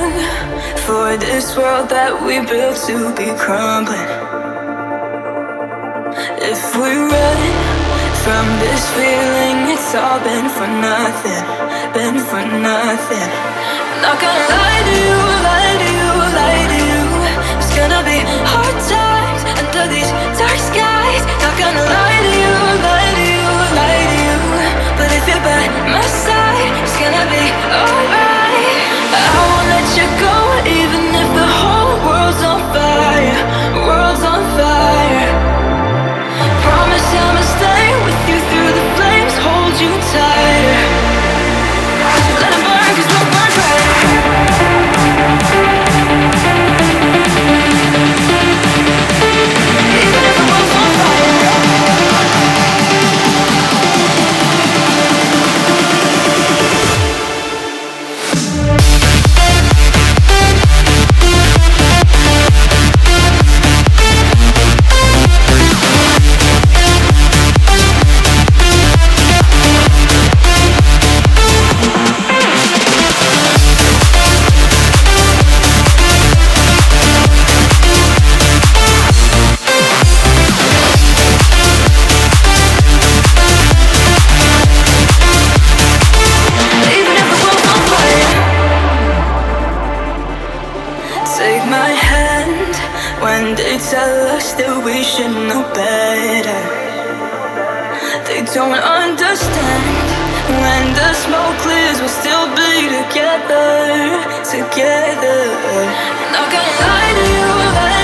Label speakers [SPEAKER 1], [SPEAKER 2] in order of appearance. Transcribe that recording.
[SPEAKER 1] for this world that we built to be crumbling. If we run from this feeling, it's all been for nothing, been for nothing. Not gonna lie to you, lie to you, lie to you. It's gonna be hard times under these dark skies. Not gonna lie to you, lie to you, lie to you. But if you're by my side, it's gonna be alright. I won't let you go, even if the whole world's on fire, world's on fire. Promise I'ma stay with you through the flames, hold you tighter. Let it burn, 'cause we'll burn brighter. Even if the world's on fire. Take my hand when they tell us that we should know better. They don't understand. When the smoke clears, we'll still be together, together. Not gonna lie to you,